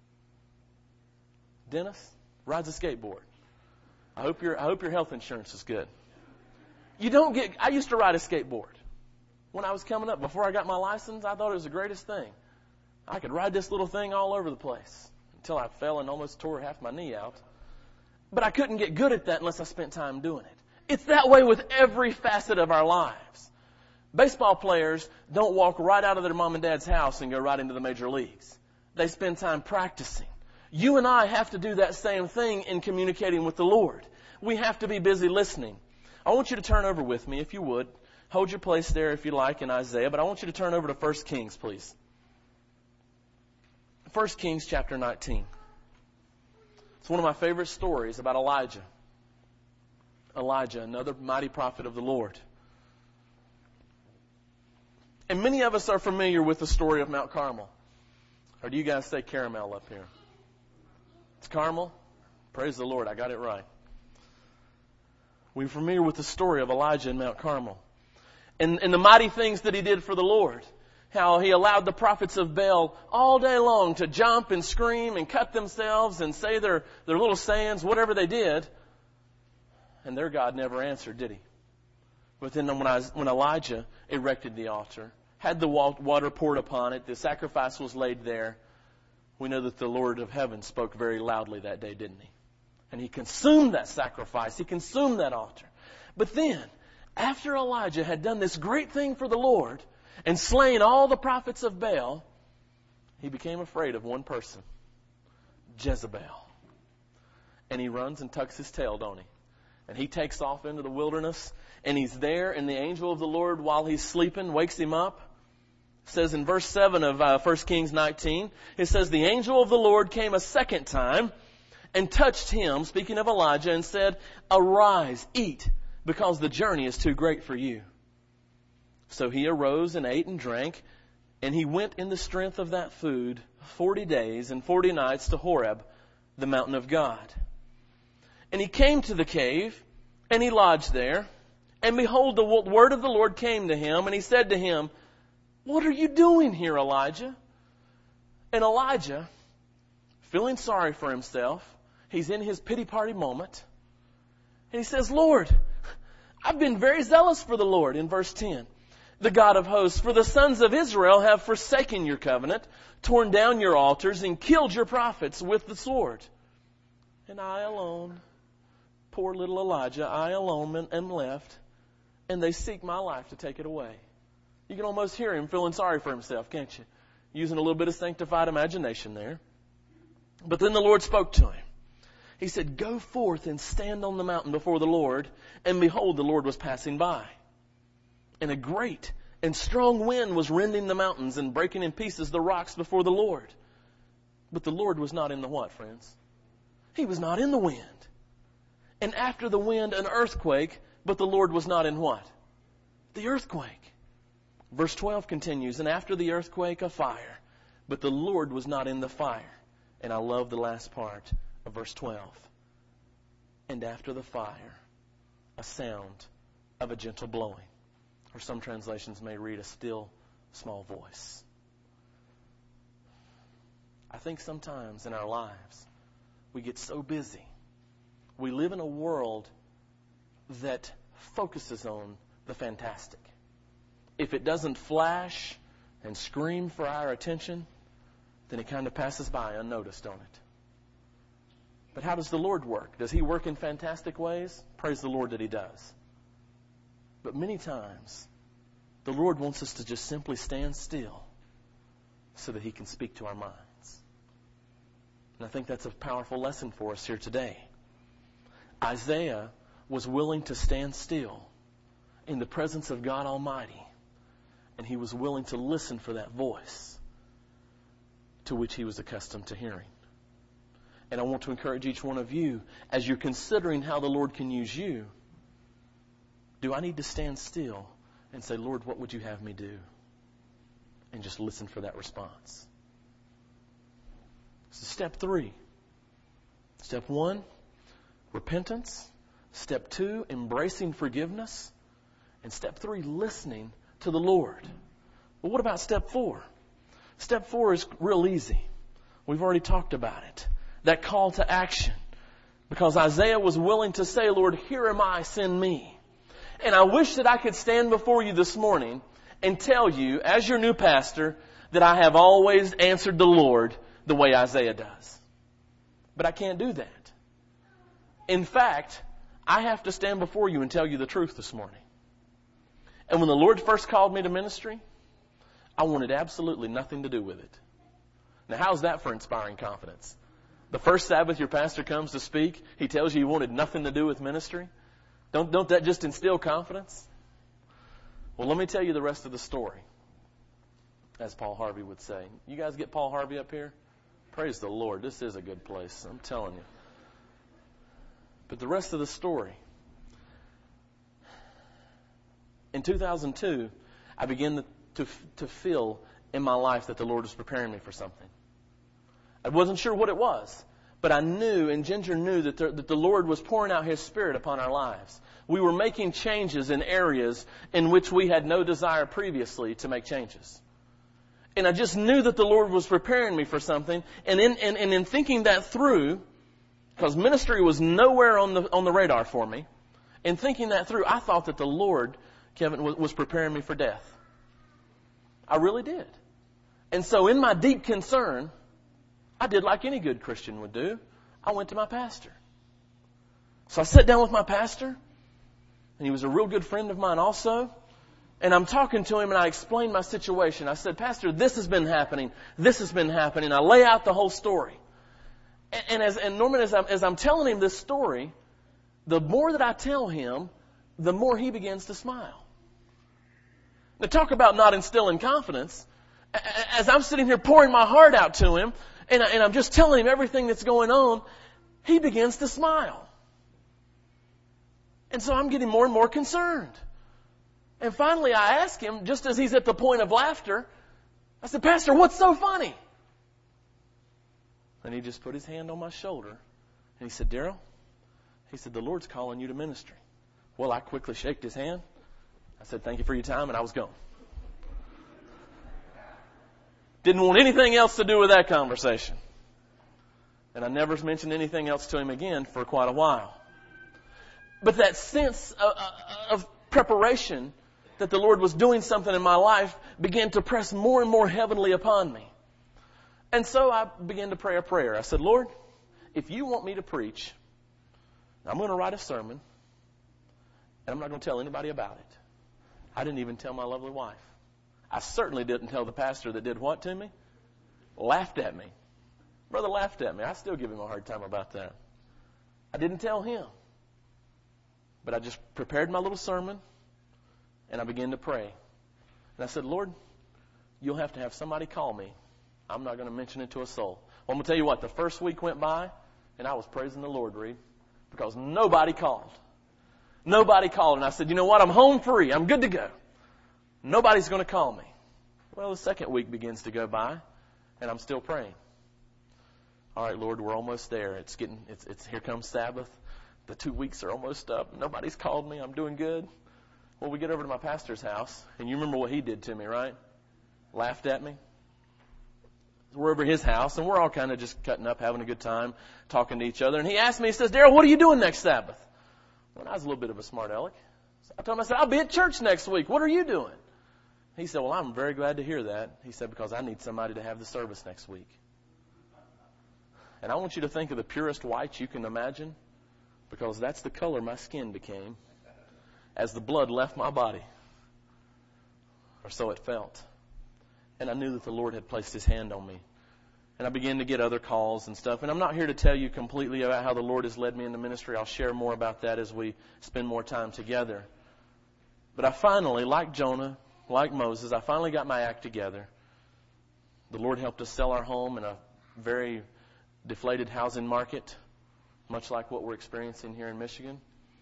Dennis rides a skateboard. I hope your health insurance is good. I used to ride a skateboard. When I was coming up, before I got my license, I thought it was the greatest thing. I could ride this little thing all over the place until I fell and almost tore half my knee out. But I couldn't get good at that unless I spent time doing it. It's that way with every facet of our lives. Baseball players don't walk right out of their mom and dad's house and go right into the major leagues. They spend time practicing. You and I have to do that same thing in communicating with the Lord. We have to be busy listening. I want you to turn over with me, if you would. Hold your place there if you like in Isaiah, but I want you to turn over to 1 Kings, please. 1 Kings chapter 19. It's one of my favorite stories about Elijah. Elijah, another mighty prophet of the Lord. And many of us are familiar with the story of Mount Carmel. Or do you guys say caramel up here? It's Carmel? Praise the Lord, I got it right. We're familiar with the story of Elijah in Mount Carmel. And the mighty things that he did for the Lord. How he allowed the prophets of Baal all day long to jump and scream and cut themselves and say their little sayings, whatever they did. And their God never answered, did he? But then when Elijah erected the altar, had the water poured upon it, the sacrifice was laid there, we know that the Lord of heaven spoke very loudly that day, didn't he? And he consumed that sacrifice. He consumed that altar. But then, after Elijah had done this great thing for the Lord and slain all the prophets of Baal, he became afraid of one person, Jezebel. And he runs and tucks his tail, don't he? And he takes off into the wilderness, and he's there, and the angel of the Lord, while he's sleeping, wakes him up. It says in verse 7 of 1 Kings 19, it says, the angel of the Lord came a second time and touched him, speaking of Elijah, and said, arise, eat, because the journey is too great for you. So he arose and ate and drank, and he went in the strength of that food 40 days and 40 nights to Horeb, the mountain of God. And he came to the cave, and he lodged there. And behold, the word of the Lord came to him, and he said to him, what are you doing here, Elijah? And Elijah, feeling sorry for himself, he's in his pity party moment, and he says, Lord, I've been very zealous for the Lord, in verse 10. The God of hosts, for the sons of Israel have forsaken your covenant, torn down your altars, and killed your prophets with the sword. And I alone, poor little Elijah, I alone am left, and they seek my life to take it away. You can almost hear him feeling sorry for himself, can't you? Using a little bit of sanctified imagination there. But then the Lord spoke to him. He said, go forth and stand on the mountain before the Lord. And behold, the Lord was passing by. And a great and strong wind was rending the mountains and breaking in pieces the rocks before the Lord. But the Lord was not in the what, friends? He was not in the wind. And after the wind, an earthquake, but the Lord was not in what? The earthquake. Verse 12 continues, and after the earthquake, a fire, but the Lord was not in the fire. And I love the last part of verse 12. And after the fire, a sound of a gentle blowing. Or some translations may read a still, small voice. I think sometimes in our lives, we get so busy. We live in a world that focuses on the fantastic. If it doesn't flash and scream for our attention, then it kind of passes by unnoticed, don't it? But how does the Lord work? Does He work in fantastic ways? Praise the Lord that He does. But many times, the Lord wants us to just simply stand still so that He can speak to our minds. And I think that's a powerful lesson for us here today. Isaiah was willing to stand still in the presence of God Almighty, and he was willing to listen for that voice to which he was accustomed to hearing. And I want to encourage each one of you, as you're considering how the Lord can use you, do I need to stand still and say, Lord, what would you have me do? And just listen for that response. So step 3. Step 1, repentance. Step 2, embracing forgiveness. And step 3, listening to the Lord. But what about step 4? Step 4 is real easy. We've already talked about it. That call to action. Because Isaiah was willing to say, Lord, here am I, send me. And I wish that I could stand before you this morning and tell you, as your new pastor, that I have always answered the Lord the way Isaiah does. But I can't do that. In fact, I have to stand before you and tell you the truth this morning. And when the Lord first called me to ministry, I wanted absolutely nothing to do with it. Now, how's that for inspiring confidence? The first Sabbath your pastor comes to speak, he tells you he wanted nothing to do with ministry. Don't that just instill confidence? Well, let me tell you the rest of the story, as Paul Harvey would say. You guys get Paul Harvey up here? Praise the Lord. This is a good place, I'm telling you. But the rest of the story. In 2002, I began to feel in my life that the Lord was preparing me for something. I wasn't sure what it was, but I knew, and Ginger knew, that the Lord was pouring out His Spirit upon our lives. We were making changes in areas in which we had no desire previously to make changes. And I just knew that the Lord was preparing me for something. And in thinking that through, because ministry was nowhere on the radar for me, in thinking that through, I thought that the Lord, Kevin, was preparing me for death. I really did. And so in my deep concern, I did like any good Christian would do. I went to my pastor. So I sat down with my pastor, and he was a real good friend of mine also. And I'm talking to him, and I explained my situation. I said, Pastor, this has been happening. This has been happening. I lay out the whole story. And Norman, as I'm telling him this story, the more that I tell him, the more he begins to smile. Now talk about not instilling confidence. As I'm sitting here pouring my heart out to him, and I'm just telling him everything that's going on, he begins to smile. And so I'm getting more and more concerned. And finally I ask him, just as he's at the point of laughter, I said, Pastor, what's so funny? And he just put his hand on my shoulder, and he said, Daryl, he said, the Lord's calling you to ministry. Well, I quickly shook his hand. I said, thank you for your time, and I was gone. Didn't want anything else to do with that conversation. And I never mentioned anything else to him again for quite a while. But that sense of preparation that the Lord was doing something in my life began to press more and more heavily upon me. And so I began to pray a prayer. I said, Lord, if you want me to preach, I'm going to write a sermon, and I'm not going to tell anybody about it. I didn't even tell my lovely wife. I certainly didn't tell the pastor that did what to me? Laughed at me. Brother laughed at me. I still give him a hard time about that. I didn't tell him. But I just prepared my little sermon, and I began to pray. And I said, Lord, you'll have to have somebody call me. I'm not going to mention it to a soul. Well, I'm going to tell you what, the first week went by, and I was praising the Lord, Reed, because nobody called. Nobody called. And I said, you know what, I'm home free. I'm good to go. Nobody's going to call me. Well, the second week begins to go by, and I'm still praying. All right, Lord, we're almost there. It's here comes Sabbath. The 2 weeks are almost up. Nobody's called me. I'm doing good. Well, we get over to my pastor's house, and you remember what he did to me, right? Laughed at me. We're over his house, and we're all kind of just cutting up, having a good time, talking to each other. And he asked me, he says, Daryl, what are you doing next Sabbath? Well, I was a little bit of a smart aleck. So I told him, I said, I'll be at church next week. What are you doing? He said, well, I'm very glad to hear that. He said, because I need somebody to have the service next week. And I want you to think of the purest white you can imagine, because that's the color my skin became as the blood left my body. Or so it felt. And I knew that the Lord had placed His hand on me. And I began to get other calls and stuff. And I'm not here to tell you completely about how the Lord has led me into ministry. I'll share more about that as we spend more time together. But I finally, like Jonah, like Moses, I finally got my act together. The Lord helped us sell our home in a very deflated housing market, much like what we're experiencing here in Michigan.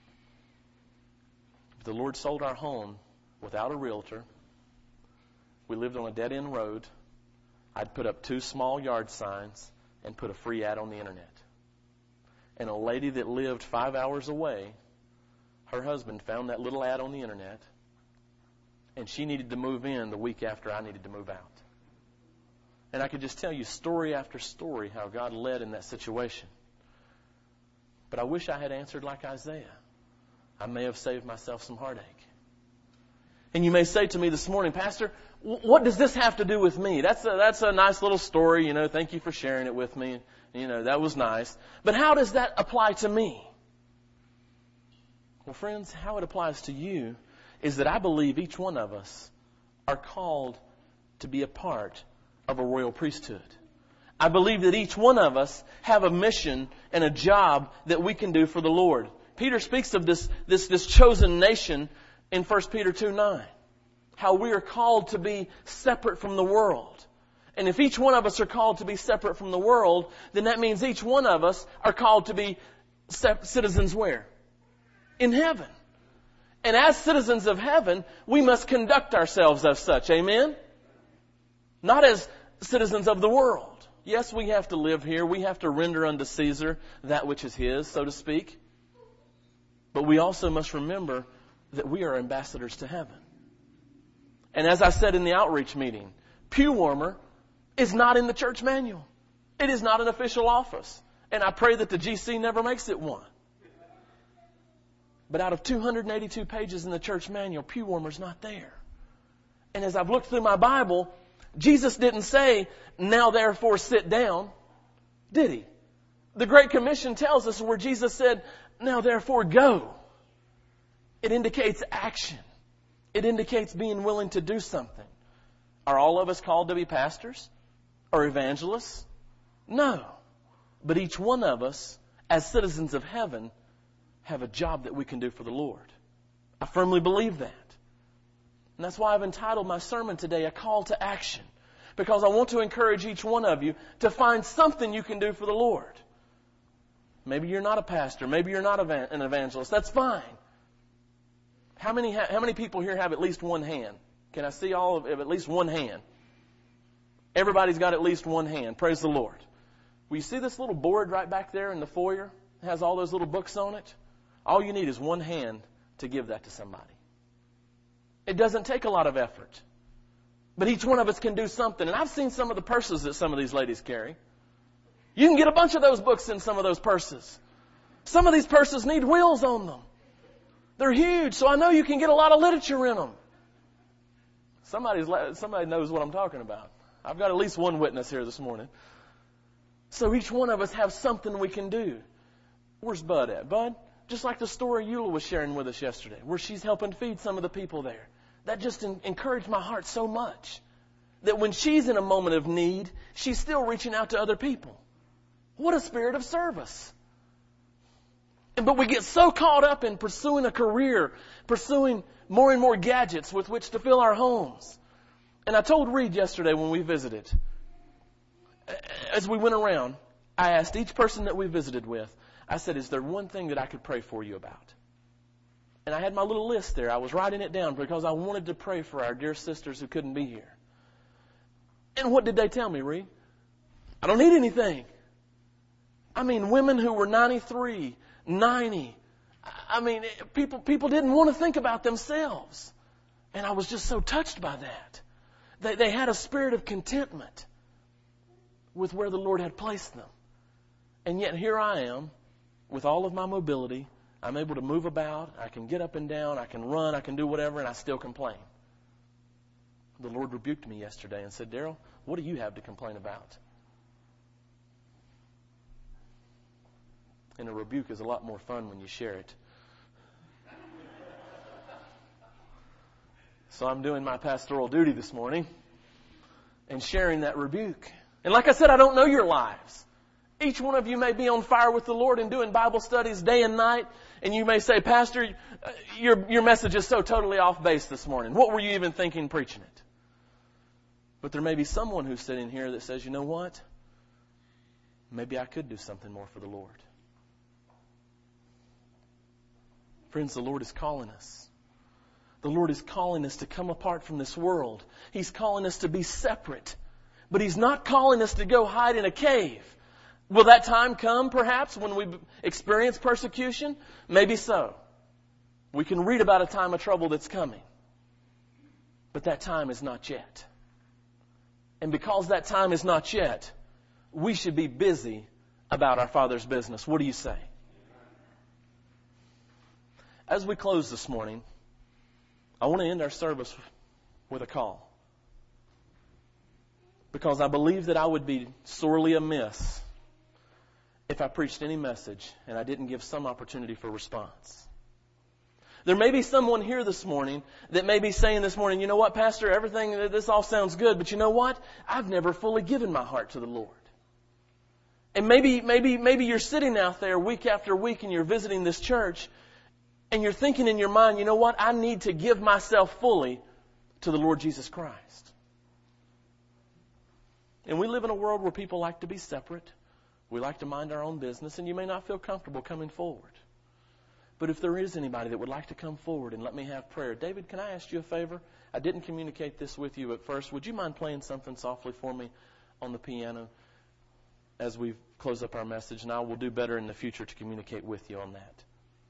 The Lord sold our home without a realtor. We lived on a dead-end road. I'd put up 2 small yard signs and put a free ad on the internet. And a lady that lived 5 hours away, her husband found that little ad on the internet, and she needed to move in the week after I needed to move out. And I could just tell you story after story how God led in that situation. But I wish I had answered like Isaiah. I may have saved myself some heartache. And you may say to me this morning, Pastor, what does this have to do with me? That's a nice little story, you know, thank you for sharing it with me. You know, that was nice. But how does that apply to me? Well, friends, how it applies to you is that I believe each one of us are called to be a part of a royal priesthood. I believe that each one of us have a mission and a job that we can do for the Lord. Peter speaks of this chosen nation in 1 Peter 2:9. How we are called to be separate from the world. And if each one of us are called to be separate from the world, then that means each one of us are called to be citizens where? In heaven. And as citizens of heaven, we must conduct ourselves as such. Amen? Not as citizens of the world. Yes, we have to live here. We have to render unto Caesar that which is his, so to speak. But we also must remember that we are ambassadors to heaven. And as I said in the outreach meeting, pew warmer is not in the church manual. It is not an official office. And I pray that the GC never makes it one. But out of 282 pages in the church manual, pew warmer's not there. And as I've looked through my Bible, Jesus didn't say, now therefore sit down, did He? The Great Commission tells us where Jesus said, now therefore go. It indicates action. It indicates being willing to do something. Are all of us called to be pastors or evangelists? No. But each one of us, as citizens of heaven, have a job that we can do for the Lord. I firmly believe that. And that's why I've entitled my sermon today, A Call to Action. Because I want to encourage each one of you to find something you can do for the Lord. Maybe you're not a pastor. Maybe you're not an evangelist. That's fine. How many people here have at least one hand? Can I see all of at least one hand? Everybody's got at least one hand. Praise the Lord. Well, you see this little board right back there in the foyer? It has all those little books on it. All you need is one hand to give that to somebody. It doesn't take a lot of effort. But each one of us can do something. And I've seen some of the purses that some of these ladies carry. You can get a bunch of those books in some of those purses. Some of these purses need wheels on them. They're huge, so I know you can get a lot of literature in them. Somebody knows what I'm talking about. I've got at least one witness here this morning. So each one of us have something we can do. Where's Bud at? Bud, just like the story Eula was sharing with us yesterday, where she's helping feed some of the people there. That just encouraged my heart so much. That when she's in a moment of need, she's still reaching out to other people. What a spirit of service. But we get so caught up in pursuing a career, pursuing more and more gadgets with which to fill our homes. And I told Reed yesterday when we visited, as we went around, I asked each person that we visited with, I said, is there one thing that I could pray for you about? And I had my little list there. I was writing it down because I wanted to pray for our dear sisters who couldn't be here. And what did they tell me, Reed? I don't need anything. I mean, women who were 93, 90. I mean, people didn't want to think about themselves. And I was just so touched by that. They had a spirit of contentment with where the Lord had placed them. And yet here I am, with all of my mobility. I'm able to move about. I can get up and down. I can run. I can do whatever, and I still complain. The Lord rebuked me yesterday and said, Daryl, what do you have to complain about? And a rebuke is a lot more fun when you share it. So I'm doing my pastoral duty this morning and sharing that rebuke. And like I said, I don't know your lives. Each one of you may be on fire with the Lord and doing Bible studies day and night. And you may say, Pastor, your message is so totally off base this morning. What were you even thinking preaching it? But there may be someone who's sitting here that says, you know what? Maybe I could do something more for the Lord. Friends, the Lord is calling us. The Lord is calling us to come apart from this world. He's calling us to be separate. But He's not calling us to go hide in a cave. Will that time come, perhaps, when we experience persecution? Maybe so. We can read about a time of trouble that's coming. But that time is not yet. And because that time is not yet, we should be busy about our Father's business. What do you say? As we close this morning, I want to end our service with a call. Because I believe that I would be sorely amiss if I preached any message and I didn't give some opportunity for response. There may be someone here this morning that may be saying this morning, you know what, Pastor, this all sounds good, but you know what? I've never fully given my heart to the Lord. And maybe you're sitting out there week after week and you're visiting this church and you're thinking in your mind, you know what? I need to give myself fully to the Lord Jesus Christ. And we live in a world where people like to be separate. We like to mind our own business, and you may not feel comfortable coming forward. But if there is anybody that would like to come forward and let me have prayer. David, can I ask you a favor? I didn't communicate this with you at first. Would you mind playing something softly for me on the piano as we close up our message? And I will do better in the future to communicate with you on that.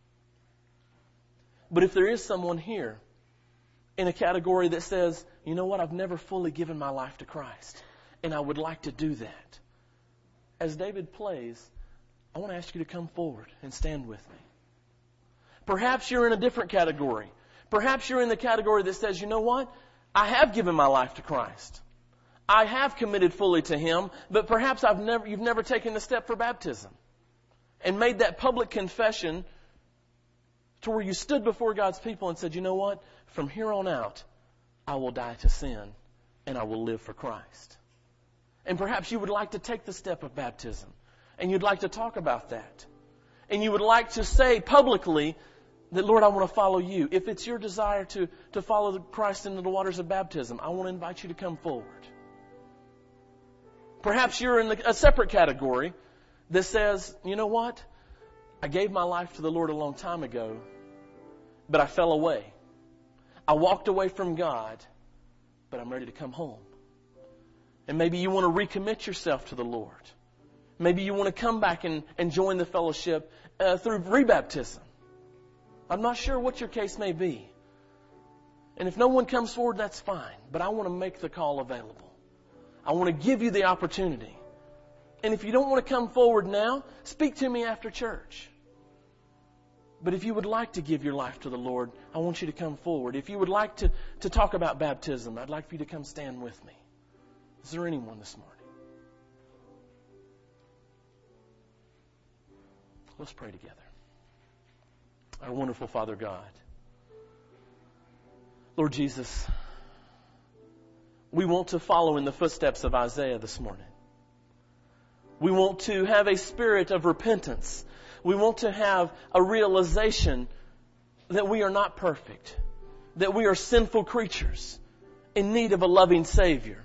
But if there is someone here in a category that says, you know what, I've never fully given my life to Christ, and I would like to do that. As David plays, I want to ask you to come forward and stand with me. Perhaps you're in a different category. Perhaps you're in the category that says, you know what? I have given my life to Christ. I have committed fully to Him, but perhaps you've never taken the step for baptism and made that public confession to where you stood before God's people and said, you know what? From here on out, I will die to sin and I will live for Christ. And perhaps you would like to take the step of baptism and you'd like to talk about that. and you would like to say publicly that, Lord, I want to follow you. If it's your desire to follow Christ into the waters of baptism, I want to invite you to come forward. Perhaps you're in a separate category that says, you know what? I gave my life to the Lord a long time ago, but I fell away. I walked away from God, but I'm ready to come home. And maybe you want to recommit yourself to the Lord. Maybe you want to come back and join the fellowship through rebaptism. I'm not sure what your case may be. And if no one comes forward, that's fine. But I want to make the call available. I want to give you the opportunity. And if you don't want to come forward now, speak to me after church. But if you would like to give your life to the Lord, I want you to come forward. If you would like to talk about baptism, I'd like for you to come stand with me. Is there anyone this morning? Let's pray together. Our wonderful Father God, Lord Jesus, we want to follow in the footsteps of Isaiah this morning. We want to have a spirit of repentance. We want to have a realization that we are not perfect, that we are sinful creatures in need of a loving Savior.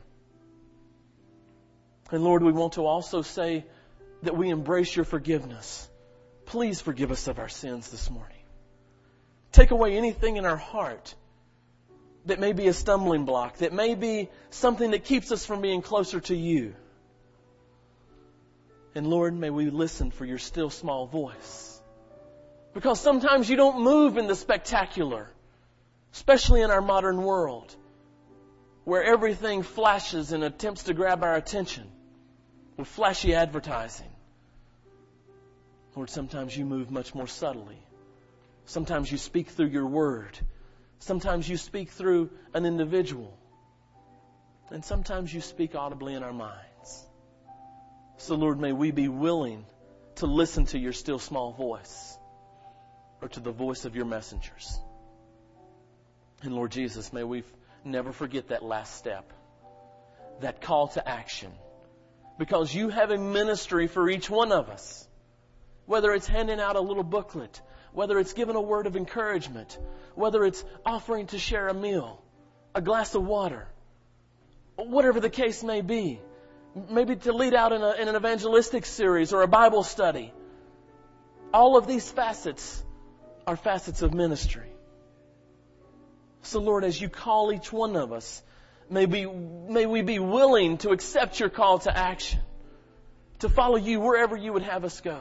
And Lord, we want to also say that we embrace your forgiveness. Please forgive us of our sins this morning. Take away anything in our heart that may be a stumbling block, that may be something that keeps us from being closer to you. And Lord, may we listen for your still small voice. Because sometimes you don't move in the spectacular, especially in our modern world, where everything flashes and attempts to grab our attention with flashy advertising. Lord, sometimes you move much more subtly. Sometimes you speak through your word. Sometimes you speak through an individual. And sometimes you speak audibly in our minds. So Lord, may we be willing to listen to your still small voice or to the voice of your messengers. And Lord Jesus, may we never forget that last step, that call to action. Because you have a ministry for each one of us. Whether it's handing out a little booklet, whether it's giving a word of encouragement, whether it's offering to share a meal, a glass of water, whatever the case may be. Maybe to lead out in an evangelistic series or a Bible study. All of these facets are facets of ministry. So Lord, as you call each one of us, may we be willing to accept your call to action, to follow you wherever you would have us go.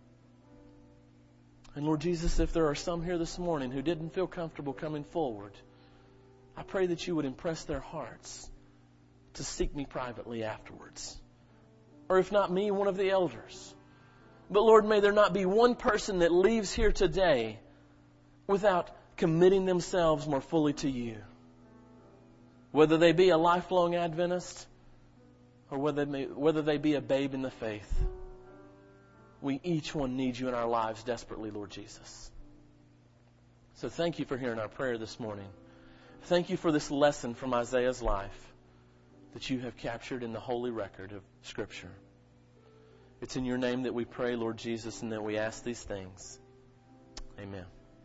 And Lord Jesus, if there are some here this morning who didn't feel comfortable coming forward, I pray that you would impress their hearts to seek me privately afterwards. Or if not me, one of the elders. But Lord, may there not be one person that leaves here today without committing themselves more fully to you. Whether they be a lifelong Adventist or whether they be a babe in the faith. We each one need you in our lives desperately, Lord Jesus. So thank you for hearing our prayer this morning. Thank you for this lesson from Isaiah's life that you have captured in the holy record of Scripture. It's in your name that we pray, Lord Jesus, and that we ask these things. Amen.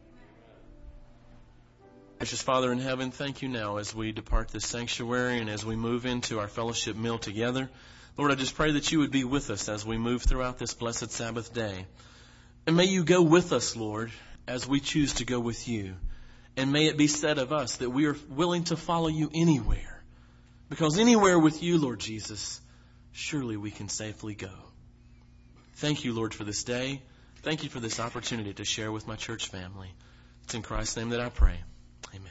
Gracious Father in heaven, thank you now as we depart this sanctuary and as we move into our fellowship meal together. Lord, I just pray that you would be with us as we move throughout this blessed Sabbath day. And may you go with us, Lord, as we choose to go with you. And may it be said of us that we are willing to follow you anywhere. Because anywhere with you, Lord Jesus, surely we can safely go. Thank you, Lord, for this day. Thank you for this opportunity to share with my church family. It's in Christ's name that I pray. Amen.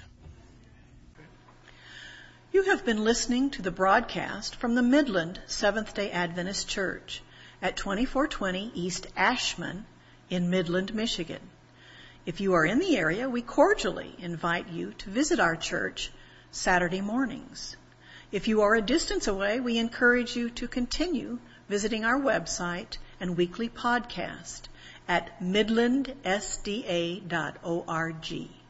You have been listening to the broadcast from the Midland Seventh-day Adventist Church at 2420 East Ashman in Midland, Michigan. If you are in the area, we cordially invite you to visit our church Saturday mornings. If you are a distance away, we encourage you to continue visiting our website and weekly podcast at midlandsda.org.